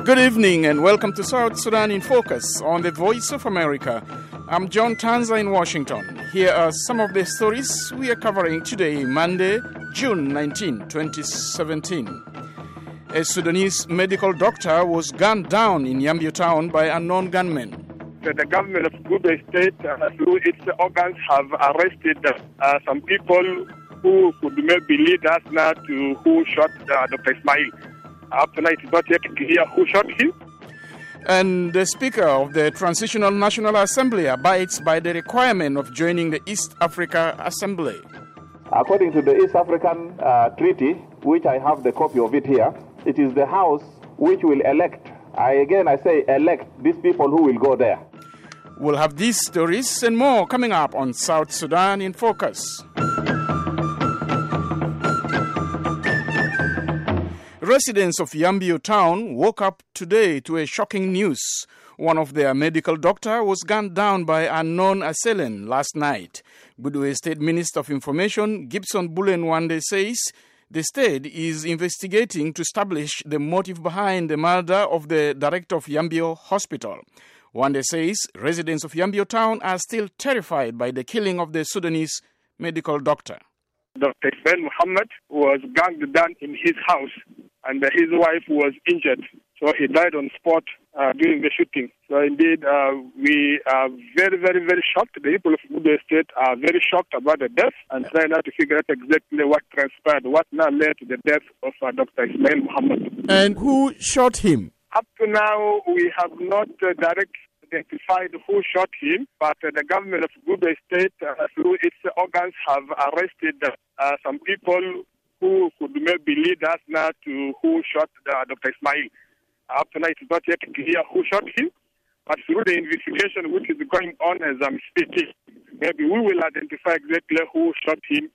Good evening and welcome to South Sudan in Focus on the Voice of America. I'm John Tanza in Washington. Here are some of the stories we are covering today, Monday, June 19, 2017. A Sudanese medical doctor was gunned down in Yambio town by unknown gunmen. The government of Gubei State, through its organs, have arrested some people who could maybe lead us now to who shot Dr. Ismail. Up to now, it's not yet clear who shot him. And the Speaker of the Transitional National Assembly abides by the requirement of joining the East Africa Assembly. According to the East African Treaty, which I have the copy of it here, it is the House which will elect, I say elect these people who will go there. We'll have these stories and more coming up on South Sudan in Focus. Residents of Yambio town woke up today to a shocking news. One of their medical doctors was gunned down by unknown assailant last night. Budwe State Minister of Information Gibson Bulenwande says the state is investigating to establish the motive behind the murder of the director of Yambio Hospital. Wande says residents of Yambio town are still terrified by the killing of the Sudanese medical doctor. Dr. Ismail Muhammad was gunned down in his house, and his wife was injured. So he died on spot during the shooting. So indeed, we are very, very, very shocked. The people of Gubei State are very shocked about the death and trying now to figure out exactly what transpired, what now led to the death of Dr. Ismail Muhammad. And who shot him? Up to now, we have not directly identified who shot him, but the government of Gubei State, through its organs, have arrested some people who could maybe lead us now to who shot Dr. Ismail. Up to now, it's not yet clear who shot him, but through the investigation which is going on as I'm speaking, maybe we will identify exactly who shot him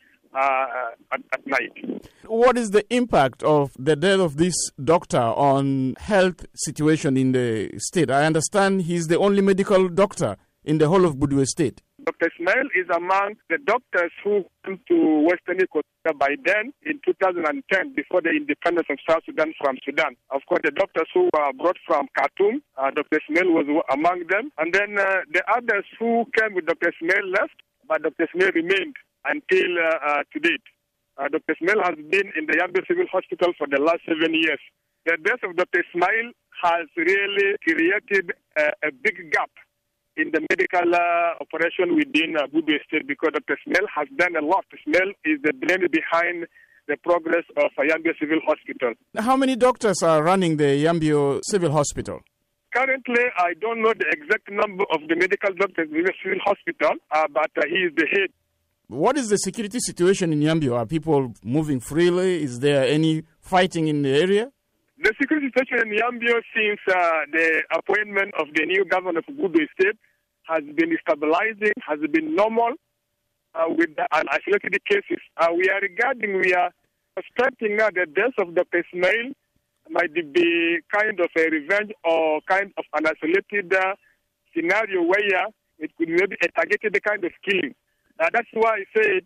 at night. What is the impact of the death of this doctor on health situation in the state? I understand he's the only medical doctor in the whole of Budwe State. Dr. Ismail is among the doctors who came to Western Equatoria by then in 2010, before the independence of South Sudan from Sudan. Of course, the doctors who were brought from Khartoum, Dr. Ismail was among them. And then the others who came with Dr. Ismail left, but Dr. Ismail remained until to date. Dr. Ismail has been in the Yambio Civil Hospital for the last 7 years. The death of Dr. Ismail has really created a big gap in the medical operation within Budwe State, because Dr. Ismail has done a lot. Ismail is the brain behind the progress of Yambio Civil Hospital. How many doctors are running the Yambio Civil Hospital? Currently, I don't know the exact number of the medical doctors in the civil hospital, but he is the head. What is the security situation in Yambio? Are people moving freely? Is there any fighting in the area? The security situation in Yambio since the appointment of the new governor of Gubei State has been stabilizing, has been normal with the isolated cases. We are suspecting now the death of Dr. Ismail might be kind of a revenge or kind of an isolated scenario where it could maybe a targeted kind of killing. That's why I said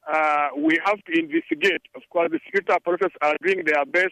we have to investigate. Of course, the security apparatus are doing their best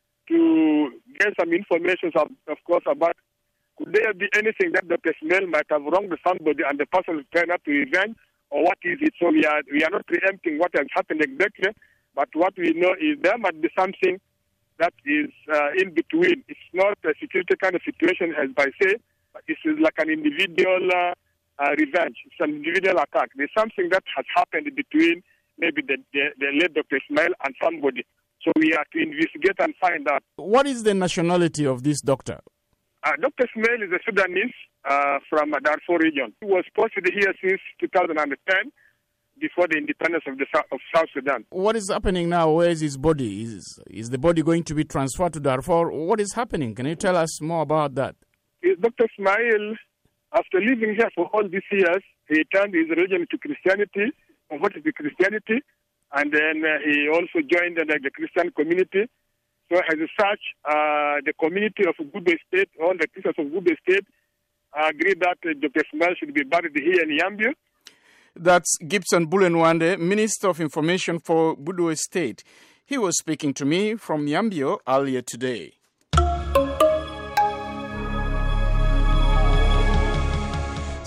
to get some information, of course, about could there be anything that Dr. Ismail might have wronged somebody and the person is trying not to revenge, or what is it? So we are not preempting what has happened exactly, but what we know is there might be something that is in between. It's not a security kind of situation, as I say, but it is like an individual revenge. It's an individual attack. There's something that has happened between maybe the late Dr. Ismail and somebody. So we have to investigate and find out. What is the nationality of this doctor? Dr. Ismail is a Sudanese from Darfur region. He was posted here since 2010, before the independence of South Sudan. What is happening now? Where is his body? Is the body going to be transferred to Darfur? What is happening? Can you tell us more about that? Dr. Ismail, after living here for all these years, he turned his religion to Christianity, converted to Christianity, and then he also joined the Christian community. So as such, the community of Gubei State, all the Christians of Gubei State, agreed that Dr. Ismail should be buried here in Yambio. That's Gibson Bulenwande, Minister of Information for Budwe State. He was speaking to me from Yambio earlier today.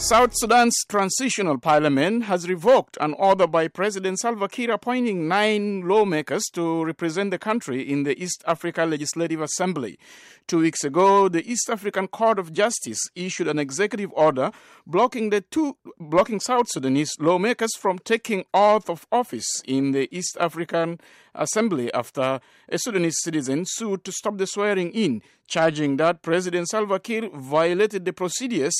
South Sudan's transitional parliament has revoked an order by President Salva Kiir appointing 9 lawmakers to represent the country in the East Africa Legislative Assembly. 2 weeks ago, the East African Court of Justice issued an executive order blocking South Sudanese lawmakers from taking oath of office in the East African Assembly after a Sudanese citizen sued to stop the swearing in, charging that President Salva Kiir violated the procedures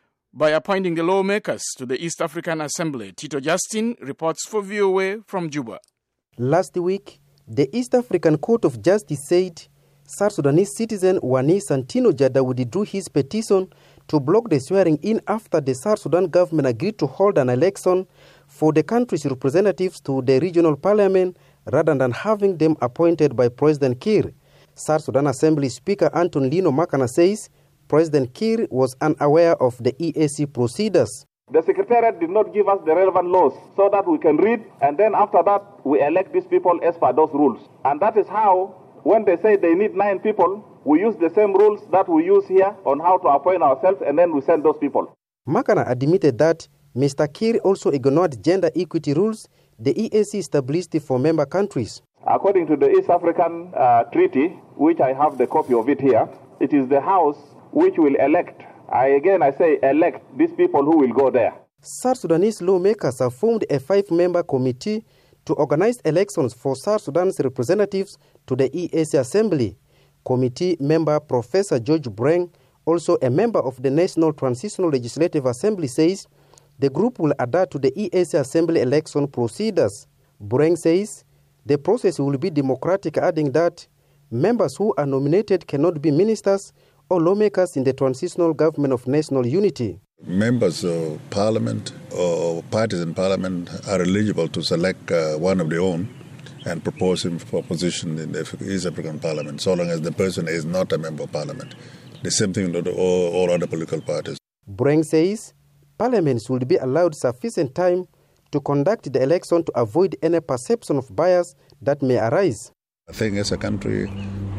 by appointing the lawmakers to the East African Assembly. Tito Justin reports for VOA from Juba. Last week, the East African Court of Justice said South Sudanese citizen Wani Santino Jada withdrew his petition to block the swearing-in after the South Sudan government agreed to hold an election for the country's representatives to the regional parliament rather than having them appointed by President Kiir. South Sudan Assembly Speaker Anton Lino Makana says President Kiir was unaware of the EAC procedures. The Secretariat did not give us the relevant laws so that we can read, and then after that, we elect these people as per those rules. And that is how, when they say they need 9 people, we use the same rules that we use here on how to appoint ourselves, and then we send those people. Makana admitted that Mr. Kiir also ignored gender equity rules the EAC established for member countries. According to the East African Treaty, which I have the copy of it here, it is the House which will elect, I say elect these people who will go there. South Sudanese lawmakers have formed a 5-member committee to organize elections for South Sudan's representatives to the EAC Assembly. Committee member Professor George Breng, also a member of the National Transitional Legislative Assembly, says the group will adhere to the EAC Assembly election procedures. Breng says the process will be democratic, adding that members who are nominated cannot be ministers or lawmakers in the transitional government of national unity. Members of parliament or parties in parliament are eligible to select one of their own and propose him for position in the East African Parliament, so long as the person is not a member of parliament. The same thing with all other political parties. Breng says parliaments will be allowed sufficient time to conduct the election to avoid any perception of bias that may arise. I think as a country,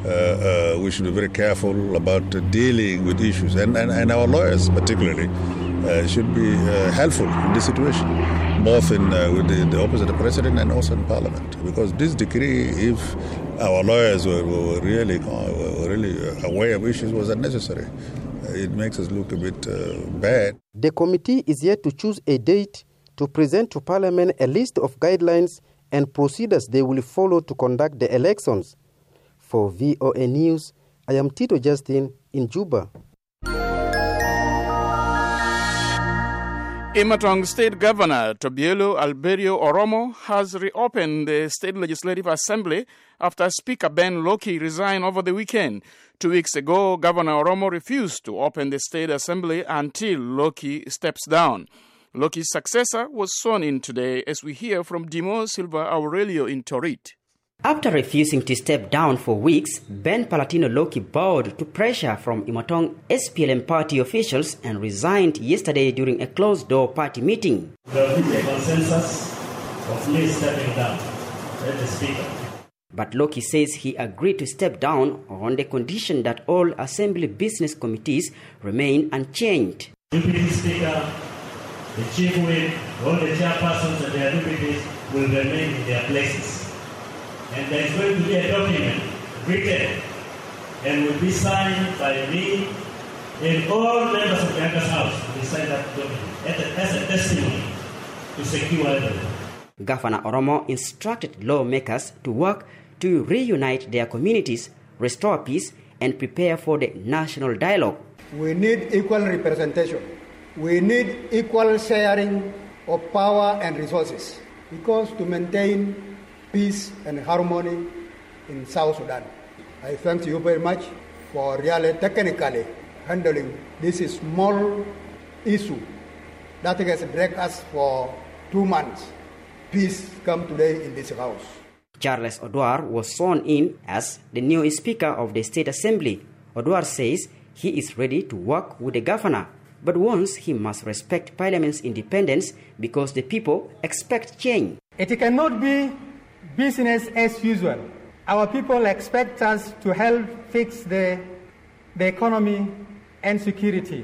we should be very careful about dealing with issues, and our lawyers particularly should be helpful in this situation, both in with the office of the president and also in parliament. Because this decree, if our lawyers were really aware of issues, was unnecessary. It makes us look a bit bad. The committee is yet to choose a date to present to Parliament a list of guidelines and procedures they will follow to conduct the elections. For VOA News, I am Tito Justin in Juba. Imatong State Governor Tobielo Alberio Oromo has reopened the State Legislative Assembly after Speaker Ben Loki resigned over the weekend. 2 weeks ago, Governor Oromo refused to open the State Assembly until Loki steps down. Loki's successor was sworn in today, as we hear from Dimo Silva Aurelio in Torit. After refusing to step down for weeks, Ben Palatino Loki bowed to pressure from Imatong SPLM party officials and resigned yesterday during a closed-door party meeting. There will be a consensus of me stepping down as the Speaker. But Loki says he agreed to step down on the condition that all Assembly business committees remain unchanged. Deputy Speaker, the Chief Whip, all the chairpersons and their deputies will remain in their places. And there is going to be a document written and will be signed by me and all members of the Youngest House will sign that document as a testimony to secure everything. Governor Oromo instructed lawmakers to work to reunite their communities, restore peace, and prepare for the national dialogue. We need equal representation. We need equal sharing of power and resources, because to maintain peace and harmony in South Sudan. I thank you very much for really technically handling this small issue that has dragged us for 2 months. Peace come today in this house. Charles Odwar was sworn in as the new Speaker of the State Assembly. Odwar says he is ready to work with the governor, but warns he must respect Parliament's independence because the people expect change. It cannot be business as usual. Our people expect us to help fix the economy and security.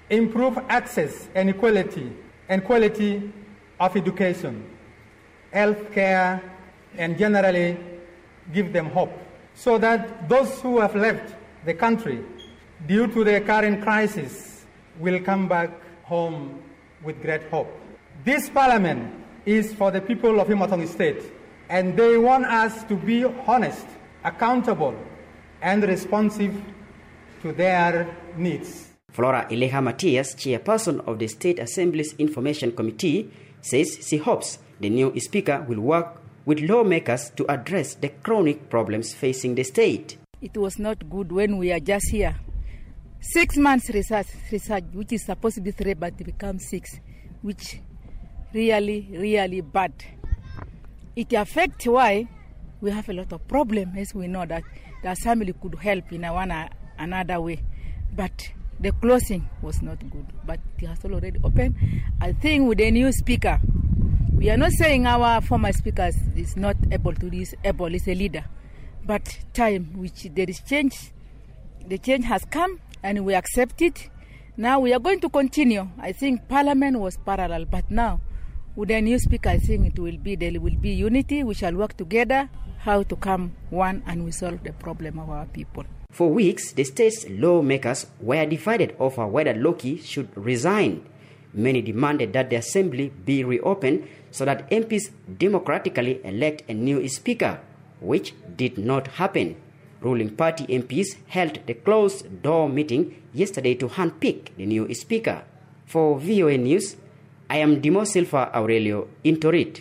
improve access and equality and quality of education, health care, and generally give them hope, so that those who have left the country due to the current crisis will come back home with great hope. This parliament is for the people of Imatong State, and they want us to be honest, accountable, and responsive to their needs. Flora Eleha Matias, chairperson of the State Assembly's Information Committee, says she hopes the new speaker will work with lawmakers to address the chronic problems facing the state. It was not good when we are just here. 6 months research, which is supposed to be 3, but it becomes 6, which really bad. It affects why we have a lot of problems, as we know that the assembly could help in another way. But the closing was not good, but it has already opened. I think with the new speaker, we are not saying our former speaker is not able to do this, able is a leader. But time, which there is change, the change has come and we accept it. Now we are going to continue. I think Parliament was parallel, but now with the new speaker, I think there will be unity. We shall work together, how to come one and we solve the problem of our people. For weeks, the state's lawmakers were divided over whether Loki should resign. Many demanded that the assembly be reopened so that MPs democratically elect a new speaker, which did not happen. Ruling party MPs held the closed-door meeting yesterday to handpick the new speaker. For VOA News, I am Dimo Silva Aurelio in Torit.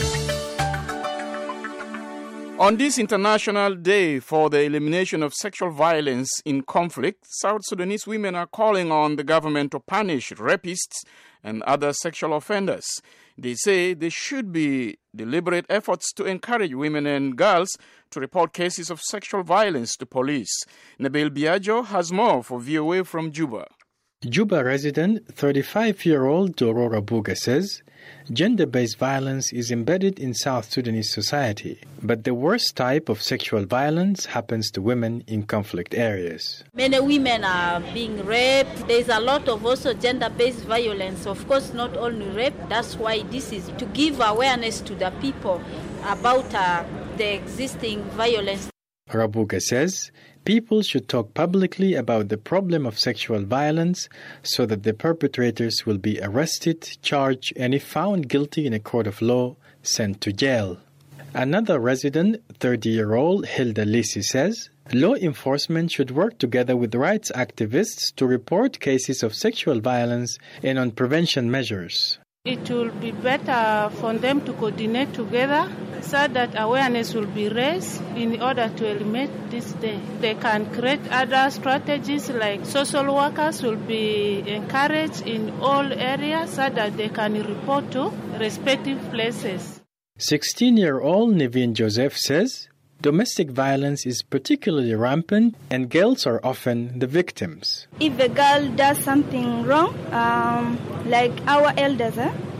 On this International Day for the Elimination of Sexual Violence in Conflict, South Sudanese women are calling on the government to punish rapists and other sexual offenders. They say there should be deliberate efforts to encourage women and girls to report cases of sexual violence to police. Nabil Biagio has more for VOA from Juba. Juba resident 35-year-old Dorora Buga says gender-based violence is embedded in South Sudanese society, but the worst type of sexual violence happens to women in conflict areas. Many women are being raped. There's a lot of also gender-based violence. Of course, not only rape. That's why this is to give awareness to the people about the existing violence. Rabuga says people should talk publicly about the problem of sexual violence so that the perpetrators will be arrested, charged, and if found guilty in a court of law, sent to jail. Another resident, 30-year-old Hilda Lisi, says law enforcement should work together with rights activists to report cases of sexual violence and on prevention measures. It will be better for them to coordinate together so that awareness will be raised in order to eliminate this day. They can create other strategies like social workers will be encouraged in all areas so that they can report to respective places. 16-year-old Niveen Joseph says domestic violence is particularly rampant and girls are often the victims. If a girl does something wrong, like our elders,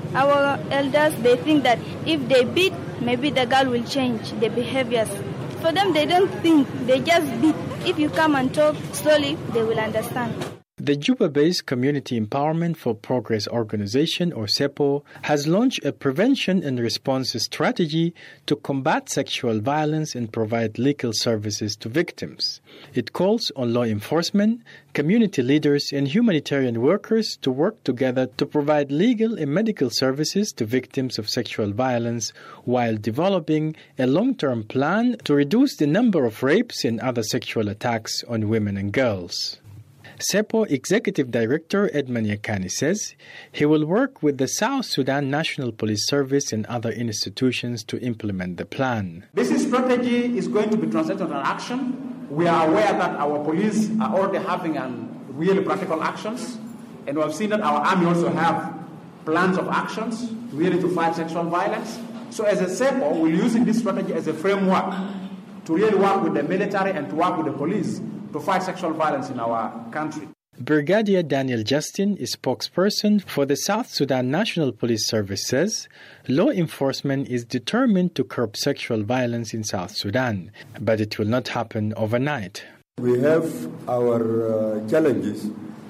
they think that if they beat, maybe the girl will change the behaviors. For them, they don't think, they just beat. If you come and talk slowly, they will understand. The Juba-based Community Empowerment for Progress Organization, or CEPO, has launched a prevention and response strategy to combat sexual violence and provide legal services to victims. It calls on law enforcement, community leaders, and humanitarian workers to work together to provide legal and medical services to victims of sexual violence while developing a long-term plan to reduce the number of rapes and other sexual attacks on women and girls. CEPO Executive Director Edmund Yakani says he will work with the South Sudan National Police Service and other institutions to implement the plan. This strategy is going to be translated into action. We are aware that our police are already having really practical actions, and we have seen that our army also have plans of actions really to fight sexual violence. So as a CEPO, we're using this strategy as a framework to really work with the military and to work with the police to fight sexual violence in our country. Brigadier Daniel Justin, a spokesperson for the South Sudan National Police Service, says law enforcement is determined to curb sexual violence in South Sudan, but it will not happen overnight. We have our challenges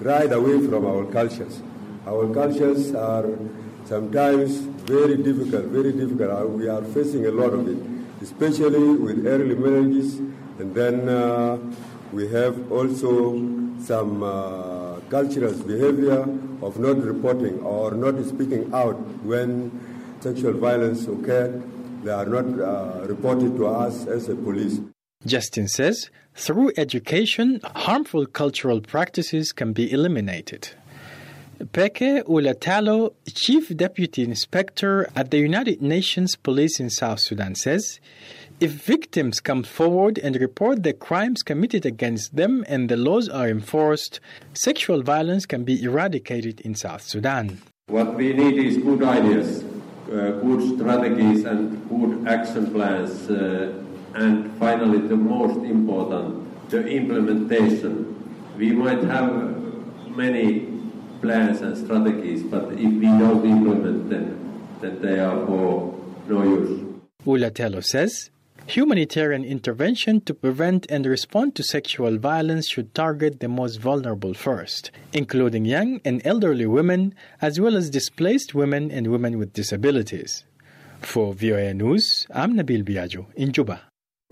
right away from our cultures. Our cultures are sometimes very difficult. We are facing a lot of it, especially with early marriages, and then we have also some cultural behavior of not reporting or not speaking out when sexual violence occurred. They are not reported to us as a police. Justin says, through education, harmful cultural practices can be eliminated. Peke Ulatalo, Chief Deputy Inspector at the United Nations Police in South Sudan, says, if victims come forward and report the crimes committed against them and the laws are enforced, sexual violence can be eradicated in South Sudan. What we need is good ideas, good strategies and good action plans, and finally the most important, the implementation. We might have many plans and strategies, but if we don't implement them, then they are for no use. Ulatelo says, humanitarian intervention to prevent and respond to sexual violence should target the most vulnerable first, including young and elderly women, as well as displaced women and women with disabilities. For VOA News, I'm Nabil Biagio in Juba.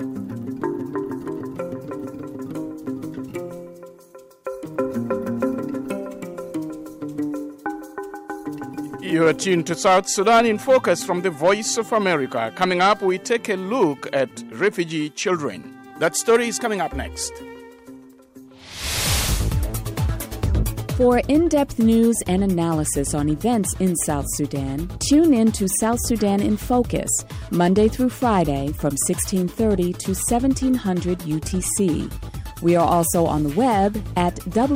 You are tuned to South Sudan in Focus from the Voice of America. Coming up, we take a look at refugee children. That story is coming up next. For in-depth news and analysis on events in South Sudan, tune in to South Sudan in Focus, Monday through Friday from 1630 to 1700 UTC. We are also on the web at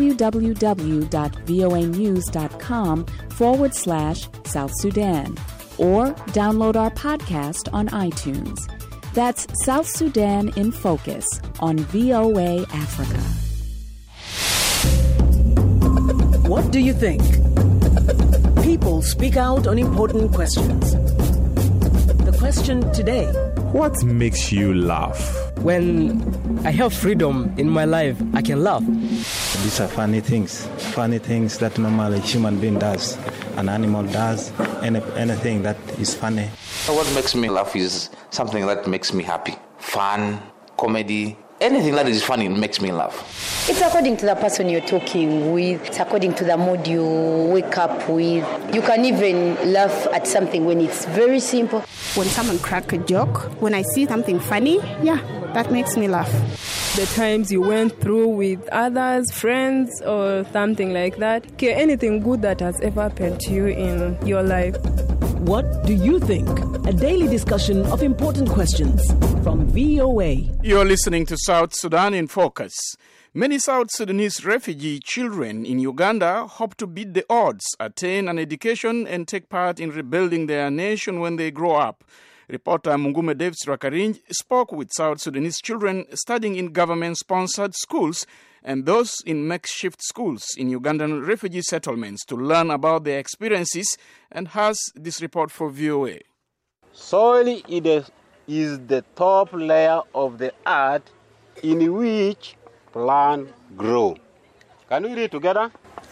www.voanews.com/South Sudan, or download our podcast on iTunes. That's South Sudan in Focus on VOA Africa. What do you think? People speak out on important questions. The question today: what makes you laugh? When I have freedom in my life, I can laugh. These are funny things that normally a human being does, an animal does, anything that is funny. What makes me laugh is something that makes me happy. Fun, comedy, anything that is funny makes me laugh. It's according to the person you're talking with. It's according to the mood you wake up with. You can even laugh at something when it's very simple. When someone cracks a joke, when I see something funny, that makes me laugh. The times you went through with others, friends, or something like that. Okay, anything good that has ever happened to you in your life. What do you think? A daily discussion of important questions from VOA. You're listening to South Sudan in Focus. Many South Sudanese refugee children in Uganda hope to beat the odds, attain an education, and take part in rebuilding their nation when they grow up. Reporter Mungume Davis Rakarinj spoke with South Sudanese children studying in government-sponsored schools and those in makeshift schools in Ugandan refugee settlements to learn about their experiences, and has this report for VOA. Soil is the top layer of the earth in which plants grow. Can we read together?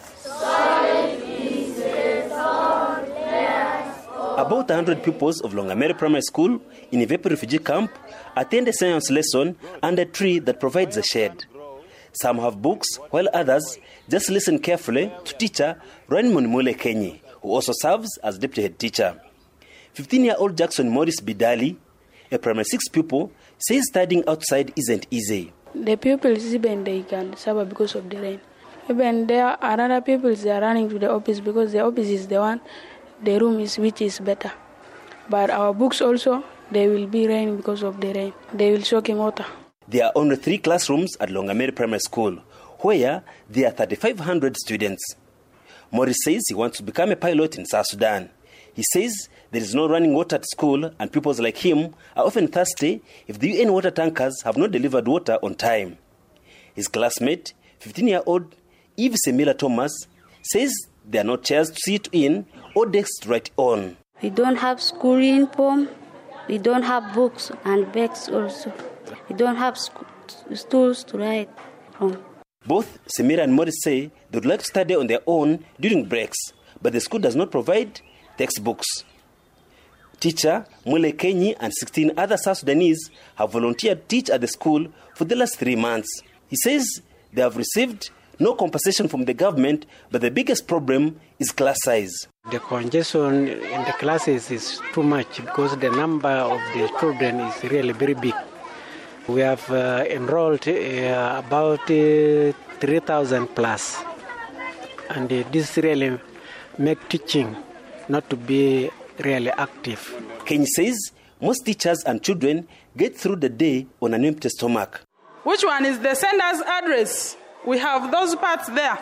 Soil is the top layer. About 100 pupils of Longamere Primary School in Ivepe refugee camp attend a science lesson under a tree that provides a shade. Some have books, while others just listen carefully to teacher Raymond Mule Kenyi, who also serves as deputy head teacher. 15-year-old Jackson Morris Bidali, a primary 6 pupil, says studying outside isn't easy. The pupils, even they can suffer because of the rain. Even there are other pupils, they are running to the office because the office is the one, the room is which is better. But our books also, they will be raining because of the rain. They will soak in water. There are only 3 classrooms at Longamere Primary School, where there are 3,500 students. Morris says he wants to become a pilot in South Sudan. He says there is no running water at school, and pupils like him are often thirsty if the UN water tankers have not delivered water on time. His classmate, 15-year-old Eve Semila Thomas, says there are no chairs to sit in or desks to write on. We don't have school uniform, we don't have books and bags also. We don't have stools to write on. Both Semira and Morris say they would like to study on their own during breaks, but the school does not provide textbooks. Teacher Mule Kenyi and 16 other South Sudanese have volunteered to teach at the school for the last 3 months. He says they have received no compensation from the government, but the biggest problem is class size. The congestion in the classes is too much because the number of the children is really very big. We have enrolled about 3,000 plus, and this really makes teaching not to be really active. Kenny says most teachers and children get through the day on an empty stomach. Which one is the sender's address? We have those parts there.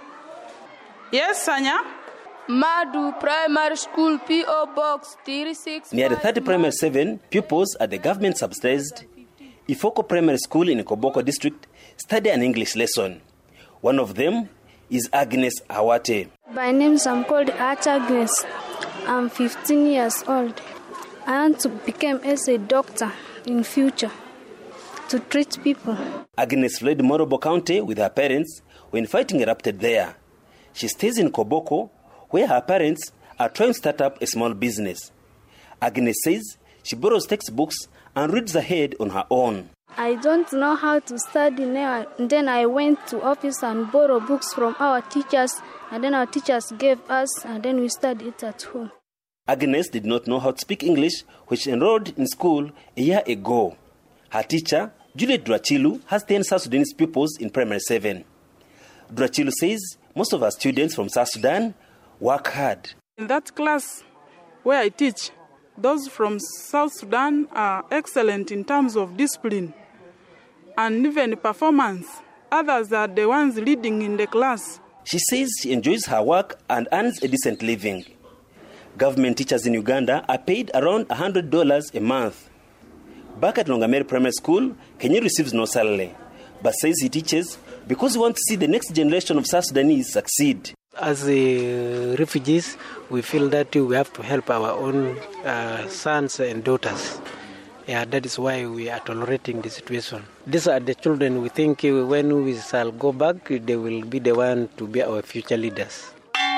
Yes, Sanya? Madu Primary School, P.O. Box 36. Near the 30 Primary 7, pupils at the government-subsidized Ifoko Primary School in Koboko district study an English lesson. One of them is Agnes Awate. My name is called Agnes. I'm 15 years old. I want to become as a doctor in future to treat people. Agnes fled Morobo County with her parents when fighting erupted there. She stays in Koboko, where her parents are trying to start up a small business. Agnes says she borrows textbooks and reads ahead on her own. I don't know how to study now. And then I went to office and borrowed books from our teachers. And then our teachers gave us, and then we studied it at home. Agnes did not know how to speak English when she enrolled in school a year ago. Her teacher, Juliet Drachilu, has 10 South Sudanese pupils in Primary 7. Drachilu says most of our students from South Sudan work hard. In that class where I teach, those from South Sudan are excellent in terms of discipline and even performance. Others are the ones leading in the class. She says she enjoys her work and earns a decent living. Government teachers in Uganda are paid around $100 a month. Back at Longameri Primary School, Kenya receives no salary, but says he teaches because he wants to see the next generation of South Sudanese succeed. As refugees, we feel that we have to help our own sons and daughters. Yeah, that is why we are tolerating the situation. These are the children we think when we shall go back, they will be the one to be our future leaders.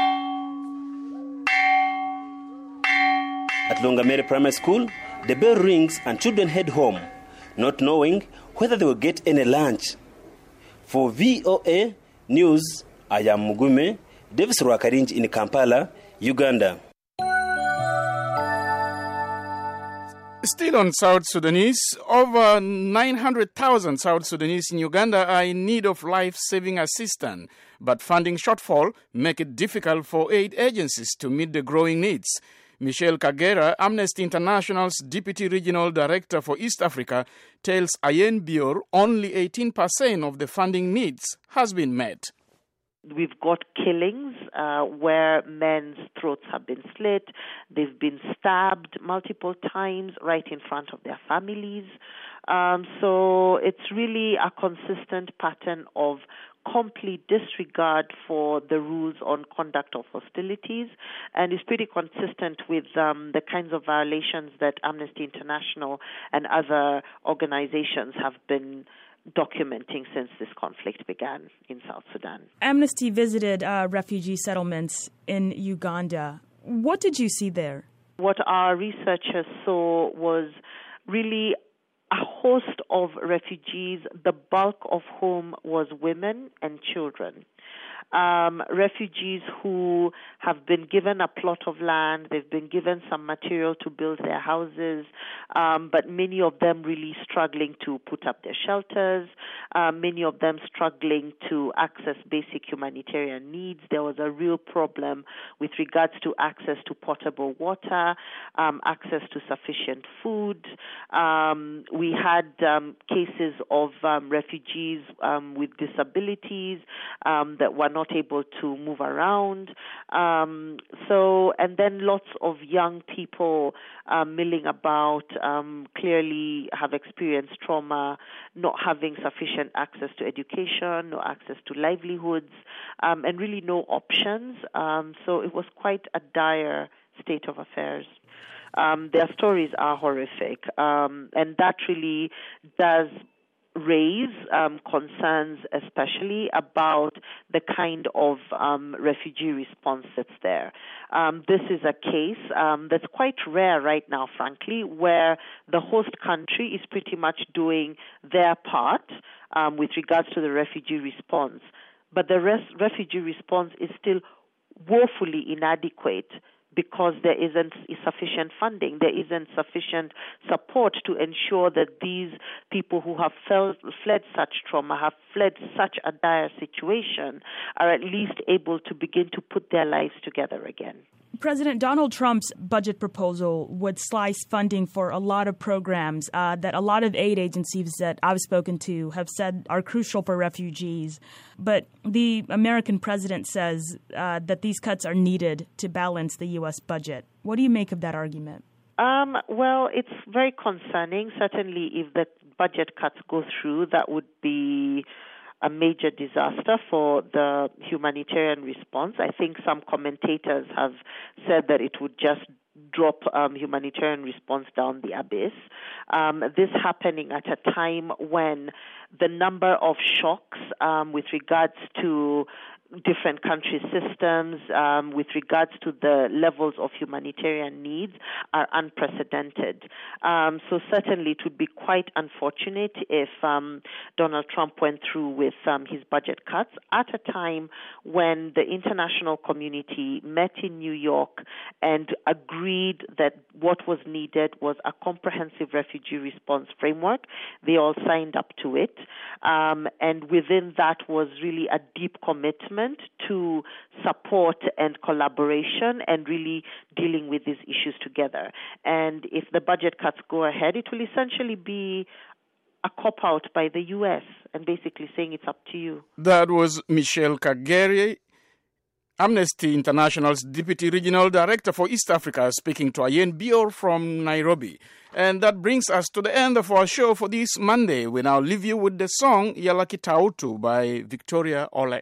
At Longameri Primary School, the bell rings and children head home, not knowing whether they will get any lunch. For VOA News, I am Mugume, Davis Rwakarinji in Kampala, Uganda. Still on South Sudanese, over 900,000 South Sudanese in Uganda are in need of life-saving assistance, but funding shortfall make it difficult for aid agencies to meet the growing needs. Michelle Kagera, Amnesty International's Deputy Regional Director for East Africa, tells Ayen Bior only 18% of the funding needs has been met. We've got killings where men's throats have been slit, they've been stabbed multiple times right in front of their families. So it's really a consistent pattern of complete disregard for the rules on conduct of hostilities, and is pretty consistent with the kinds of violations that Amnesty International and other organizations have been documenting since this conflict began in South Sudan. Amnesty visited refugee settlements in Uganda. What did you see there? What our researchers saw was really a host of refugees, the bulk of whom was women and children. Refugees who have been given a plot of land, they've been given some material to build their houses, but many of them really struggling to put up their shelters, many of them struggling to access basic humanitarian needs. There was a real problem with regards to access to potable water, access to sufficient food. We had cases of refugees with disabilities that were not able to move around. And then lots of young people milling about, clearly have experienced trauma, not having sufficient access to education, no access to livelihoods, and really no options. So it was quite a dire state of affairs. Their stories are horrific, and that really does raise concerns, especially about the kind of refugee response that's there. This is a case that's quite rare right now, frankly, where the host country is pretty much doing their part with regards to the refugee response. But the refugee response is still woefully inadequate because there isn't sufficient funding, there isn't sufficient support to ensure that these people who have fled such trauma, have fled such a dire situation, are at least able to begin to put their lives together again. President Donald Trump's budget proposal would slice funding for a lot of programs that a lot of aid agencies that I've spoken to have said are crucial for refugees. But the American president says that these cuts are needed to balance the U.S. budget. What do you make of that argument? Well, it's very concerning. Certainly, if the budget cuts go through, that would be a major disaster for the humanitarian response. I think some commentators have said that it would just drop humanitarian response down the abyss. This happening at a time when the number of shocks with regards to different country systems, with regards to the levels of humanitarian needs, are unprecedented. So certainly it would be quite unfortunate if Donald Trump went through with his budget cuts at a time when the international community met in New York and agreed that what was needed was a comprehensive refugee response framework. They all signed up to it. And within that was really a deep commitment to support and collaboration and really dealing with these issues together. And if the budget cuts go ahead, it will essentially be a cop-out by the U.S. and basically saying it's up to you. That was Michelle Kagere, Amnesty International's Deputy Regional Director for East Africa, speaking to Ayen Bior from Nairobi. And that brings us to the end of our show for this Monday. We now leave you with the song Yalaki Tautu by Victoria Ole.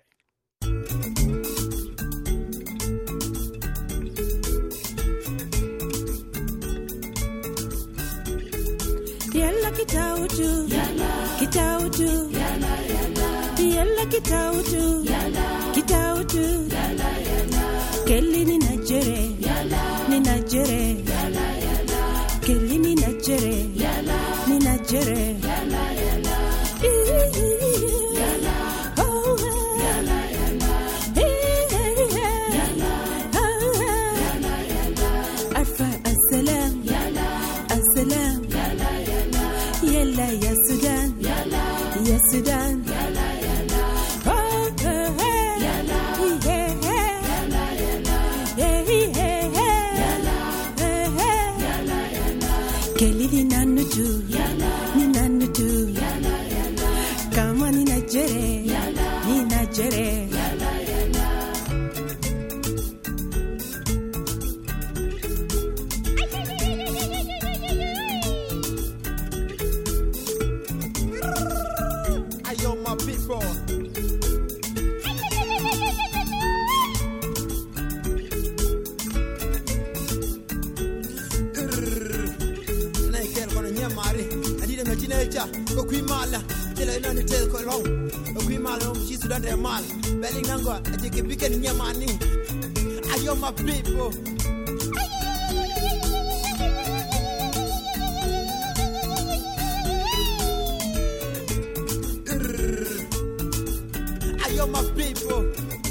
Yalla kitautu, kitautu, yalla kitautu, kitautu, kelli ni najere, kelli ni najere, Ya Sudan, Ya Sudan, oh, Kelly ni nanutu, kama ni najere, ko kuimala tela ina ni tel ko long ko kuimala no chi Sudan de mal beli nango ajike bike ni nyamani ayo my people ayo my people.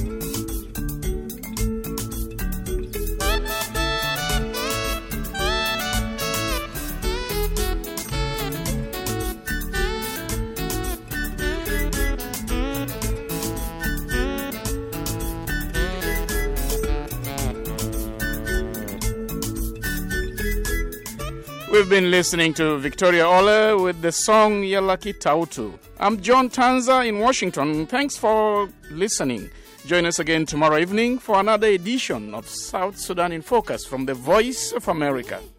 We've been listening to Victoria Ole with the song Yalaki Tautu. I'm John Tanza in Washington. Thanks for listening. Join us again tomorrow evening for another edition of South Sudan in Focus from the Voice of America.